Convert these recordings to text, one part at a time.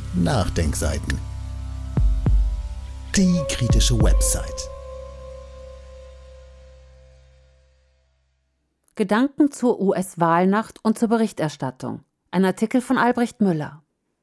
Nachdenkseiten. Die kritische Website. Gedanken zur US-Wahlnacht und zur Berichterstattung. Ein Artikel von Albrecht Müller.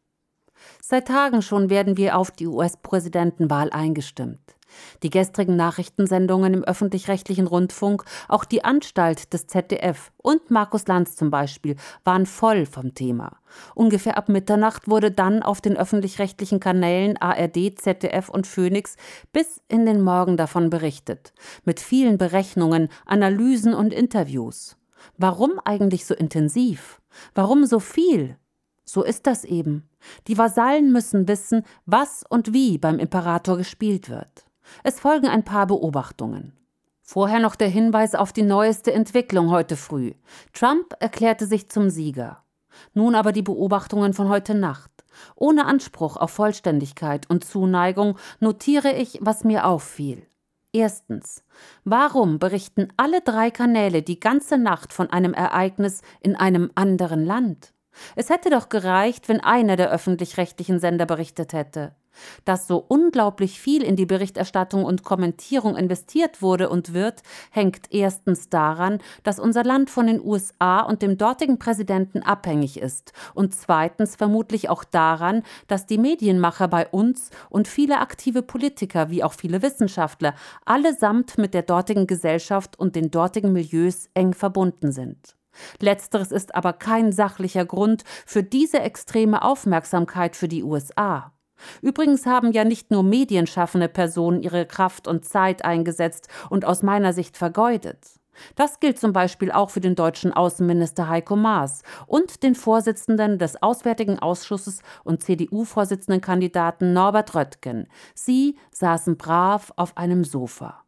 Seit Tagen schon werden wir auf die US-Präsidentenwahl eingestimmt. Die gestrigen Nachrichtensendungen im öffentlich-rechtlichen Rundfunk, auch die Anstalt des ZDF und Markus Lanz zum Beispiel, waren voll vom Thema. Ungefähr ab Mitternacht wurde dann auf den öffentlich-rechtlichen Kanälen ARD, ZDF und Phoenix bis in den Morgen davon berichtet. Mit vielen Berechnungen, Analysen und Interviews. Warum eigentlich so intensiv? Warum so viel? So ist das eben. Die Vasallen müssen wissen, was und wie beim Imperator gespielt wird. Es folgen ein paar Beobachtungen. Vorher noch der Hinweis auf die neueste Entwicklung heute früh. Trump erklärte sich zum Sieger. Nun aber die Beobachtungen von heute Nacht. Ohne Anspruch auf Vollständigkeit und Zuneigung notiere ich, was mir auffiel. Erstens. Warum berichten alle 3 Kanäle die ganze Nacht von einem Ereignis in einem anderen Land? Es hätte doch gereicht, wenn einer der öffentlich-rechtlichen Sender berichtet hätte. Dass so unglaublich viel in die Berichterstattung und Kommentierung investiert wurde und wird, hängt erstens daran, dass unser Land von den USA und dem dortigen Präsidenten abhängig ist und zweitens vermutlich auch daran, dass die Medienmacher bei uns und viele aktive Politiker wie auch viele Wissenschaftler allesamt mit der dortigen Gesellschaft und den dortigen Milieus eng verbunden sind. Letzteres ist aber kein sachlicher Grund für diese extreme Aufmerksamkeit für die USA. Übrigens haben ja nicht nur medienschaffende Personen ihre Kraft und Zeit eingesetzt und aus meiner Sicht vergeudet. Das gilt zum Beispiel auch für den deutschen Außenminister Heiko Maas und den Vorsitzenden des Auswärtigen Ausschusses und CDU-Vorsitzendenkandidaten Norbert Röttgen. Sie saßen brav auf einem Sofa.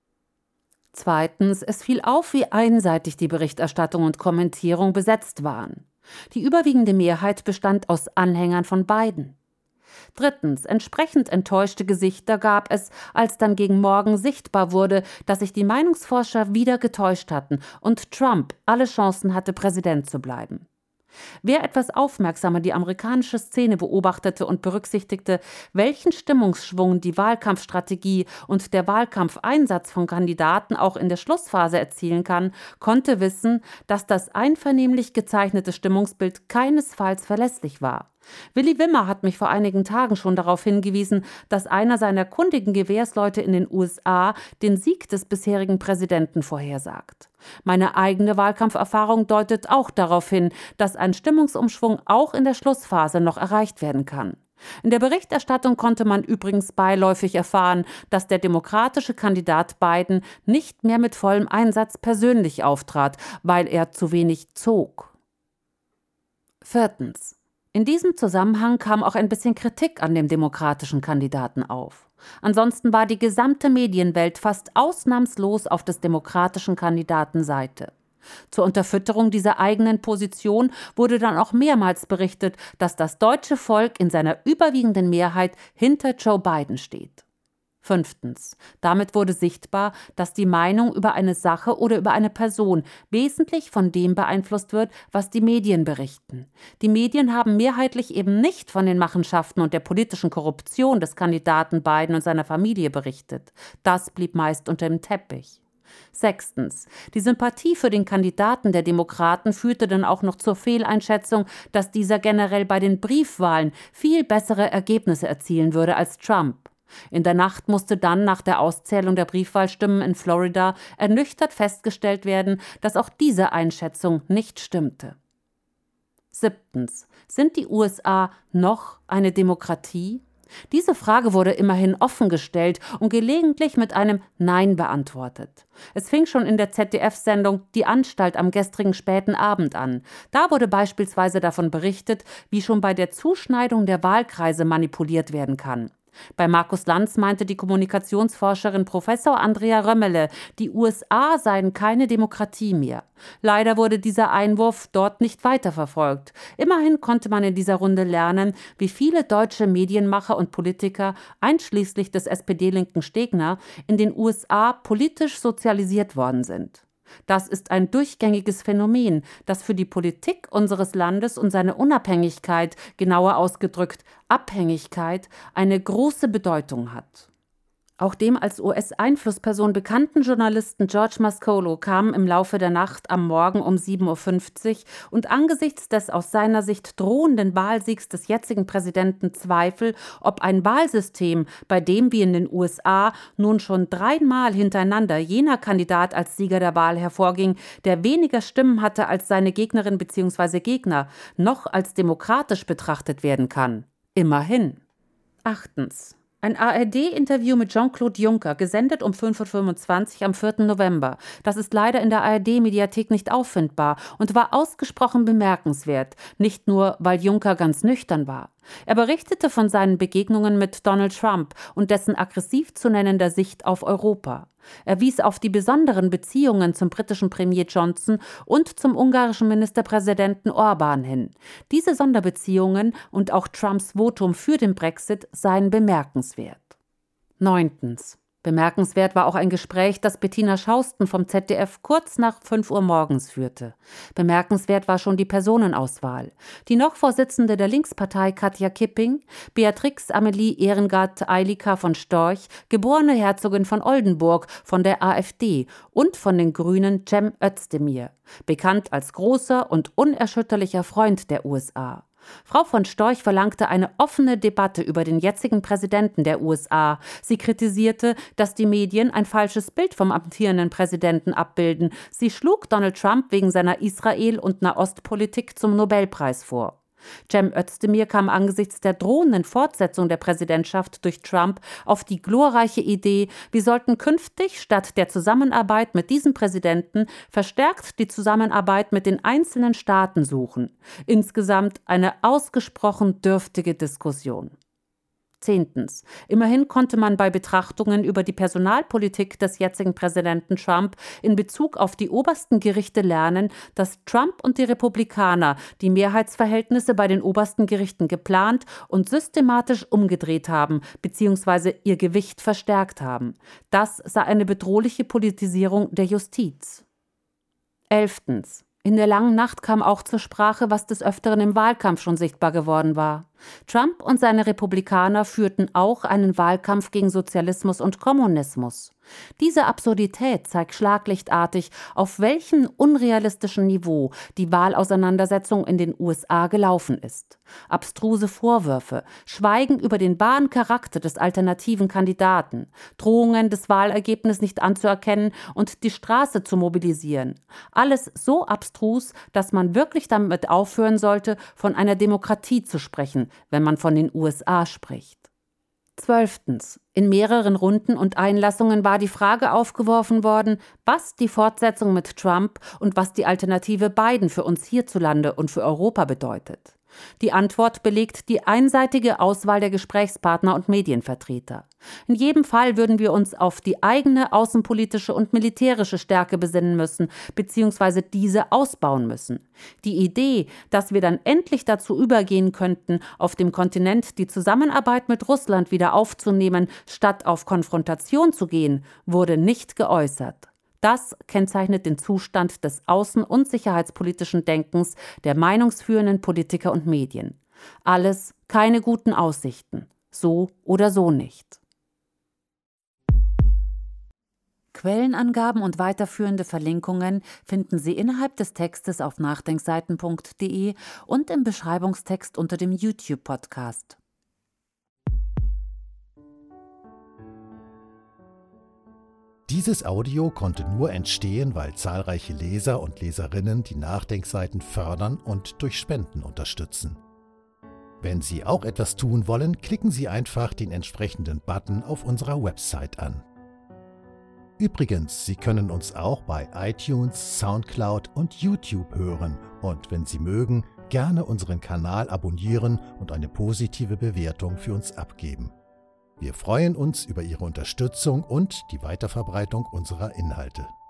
Zweitens, es fiel auf, wie einseitig die Berichterstattung und Kommentierung besetzt waren. Die überwiegende Mehrheit bestand aus Anhängern von beiden. Drittens, entsprechend enttäuschte Gesichter gab es, als dann gegen Morgen sichtbar wurde, dass sich die Meinungsforscher wieder getäuscht hatten und Trump alle Chancen hatte, Präsident zu bleiben. Wer etwas aufmerksamer die amerikanische Szene beobachtete und berücksichtigte, welchen Stimmungsschwung die Wahlkampfstrategie und der Wahlkampfeinsatz von Kandidaten auch in der Schlussphase erzielen kann, konnte wissen, dass das einvernehmlich gezeichnete Stimmungsbild keinesfalls verlässlich war. Willi Wimmer hat mich vor einigen Tagen schon darauf hingewiesen, dass einer seiner kundigen Gewährsleute in den USA den Sieg des bisherigen Präsidenten vorhersagt. Meine eigene Wahlkampferfahrung deutet auch darauf hin, dass ein Stimmungsumschwung auch in der Schlussphase noch erreicht werden kann. In der Berichterstattung konnte man übrigens beiläufig erfahren, dass der demokratische Kandidat Biden nicht mehr mit vollem Einsatz persönlich auftrat, weil er zu wenig zog. Viertens. In diesem Zusammenhang kam auch ein bisschen Kritik an dem demokratischen Kandidaten auf. Ansonsten war die gesamte Medienwelt fast ausnahmslos auf des demokratischen Kandidaten Seite. Zur Unterfütterung dieser eigenen Position wurde dann auch mehrmals berichtet, dass das deutsche Volk in seiner überwiegenden Mehrheit hinter Joe Biden steht. Fünftens. Damit wurde sichtbar, dass die Meinung über eine Sache oder über eine Person wesentlich von dem beeinflusst wird, was die Medien berichten. Die Medien haben mehrheitlich eben nicht von den Machenschaften und der politischen Korruption des Kandidaten Biden und seiner Familie berichtet. Das blieb meist unter dem Teppich. Sechstens. Die Sympathie für den Kandidaten der Demokraten führte dann auch noch zur Fehleinschätzung, dass dieser generell bei den Briefwahlen viel bessere Ergebnisse erzielen würde als Trump. In der Nacht musste dann nach der Auszählung der Briefwahlstimmen in Florida ernüchtert festgestellt werden, dass auch diese Einschätzung nicht stimmte. Siebtens. Sind die USA noch eine Demokratie? Diese Frage wurde immerhin offen gestellt und gelegentlich mit einem Nein beantwortet. Es fing schon in der ZDF-Sendung Die Anstalt am gestrigen späten Abend an. Da wurde beispielsweise davon berichtet, wie schon bei der Zuschneidung der Wahlkreise manipuliert werden kann. Bei Markus Lanz meinte die Kommunikationsforscherin Professor Andrea Römmele, die USA seien keine Demokratie mehr. Leider wurde dieser Einwurf dort nicht weiterverfolgt. Immerhin konnte man in dieser Runde lernen, wie viele deutsche Medienmacher und Politiker, einschließlich des SPD-Linken Stegner, in den USA politisch sozialisiert worden sind. Das ist ein durchgängiges Phänomen, das für die Politik unseres Landes und seine Unabhängigkeit, genauer ausgedrückt Abhängigkeit, eine große Bedeutung hat. Auch dem als US-Einflussperson bekannten Journalisten George Mascolo kamen im Laufe der Nacht am Morgen um 7:50 Uhr und angesichts des aus seiner Sicht drohenden Wahlsiegs des jetzigen Präsidenten Zweifel, ob ein Wahlsystem, bei dem wie in den USA nun schon 3-mal hintereinander jener Kandidat als Sieger der Wahl hervorging, der weniger Stimmen hatte als seine Gegnerin bzw. Gegner, noch als demokratisch betrachtet werden kann. Immerhin. 8. Ein ARD-Interview mit Jean-Claude Juncker, gesendet um 5:25 Uhr am 4. November. Das ist leider in der ARD-Mediathek nicht auffindbar und war ausgesprochen bemerkenswert, nicht nur, weil Juncker ganz nüchtern war. Er berichtete von seinen Begegnungen mit Donald Trump und dessen aggressiv zu nennender Sicht auf Europa. Er wies auf die besonderen Beziehungen zum britischen Premier Johnson und zum ungarischen Ministerpräsidenten Orbán hin. Diese Sonderbeziehungen und auch Trumps Votum für den Brexit seien bemerkenswert. 9. Bemerkenswert war auch ein Gespräch, das Bettina Schausten vom ZDF kurz nach 5 Uhr morgens führte. Bemerkenswert war schon die Personenauswahl. Die noch Vorsitzende der Linkspartei Katja Kipping, Beatrix Amelie Ehrengard-Eilika von Storch, geborene Herzogin von Oldenburg von der AfD und von den Grünen Cem Özdemir, bekannt als großer und unerschütterlicher Freund der USA. Frau von Storch verlangte eine offene Debatte über den jetzigen Präsidenten der USA. Sie kritisierte, dass die Medien ein falsches Bild vom amtierenden Präsidenten abbilden. Sie schlug Donald Trump wegen seiner Israel- und Nahostpolitik zum Nobelpreis vor. Cem Özdemir kam angesichts der drohenden Fortsetzung der Präsidentschaft durch Trump auf die glorreiche Idee, wir sollten künftig statt der Zusammenarbeit mit diesem Präsidenten verstärkt die Zusammenarbeit mit den einzelnen Staaten suchen. Insgesamt eine ausgesprochen dürftige Diskussion. 10. Immerhin konnte man bei Betrachtungen über die Personalpolitik des jetzigen Präsidenten Trump in Bezug auf die obersten Gerichte lernen, dass Trump und die Republikaner die Mehrheitsverhältnisse bei den obersten Gerichten geplant und systematisch umgedreht haben bzw. ihr Gewicht verstärkt haben. Das sei eine bedrohliche Politisierung der Justiz. 11. In der langen Nacht kam auch zur Sprache, was des Öfteren im Wahlkampf schon sichtbar geworden war. Trump und seine Republikaner führten auch einen Wahlkampf gegen Sozialismus und Kommunismus. Diese Absurdität zeigt schlaglichtartig, auf welchem unrealistischen Niveau die Wahlauseinandersetzung in den USA gelaufen ist. Abstruse Vorwürfe, Schweigen über den wahren Charakter des alternativen Kandidaten, Drohungen, das Wahlergebnis nicht anzuerkennen und die Straße zu mobilisieren. Alles so abstrus, dass man wirklich damit aufhören sollte, von einer Demokratie zu sprechen, wenn man von den USA spricht. 12. In mehreren Runden und Einlassungen war die Frage aufgeworfen worden, was die Fortsetzung mit Trump und was die Alternative Biden für uns hierzulande und für Europa bedeutet. Die Antwort belegt die einseitige Auswahl der Gesprächspartner und Medienvertreter. In jedem Fall würden wir uns auf die eigene außenpolitische und militärische Stärke besinnen müssen, beziehungsweise diese ausbauen müssen. Die Idee, dass wir dann endlich dazu übergehen könnten, auf dem Kontinent die Zusammenarbeit mit Russland wieder aufzunehmen, statt auf Konfrontation zu gehen, wurde nicht geäußert. Das kennzeichnet den Zustand des außen- und sicherheitspolitischen Denkens der meinungsführenden Politiker und Medien. Alles keine guten Aussichten. So oder so nicht. Quellenangaben und weiterführende Verlinkungen finden Sie innerhalb des Textes auf nachdenkseiten.de und im Beschreibungstext unter dem YouTube-Podcast. Dieses Audio konnte nur entstehen, weil zahlreiche Leser und Leserinnen die Nachdenkseiten fördern und durch Spenden unterstützen. Wenn Sie auch etwas tun wollen, klicken Sie einfach den entsprechenden Button auf unserer Website an. Übrigens, Sie können uns auch bei iTunes, Soundcloud und YouTube hören und wenn Sie mögen, gerne unseren Kanal abonnieren und eine positive Bewertung für uns abgeben. Wir freuen uns über Ihre Unterstützung und die Weiterverbreitung unserer Inhalte.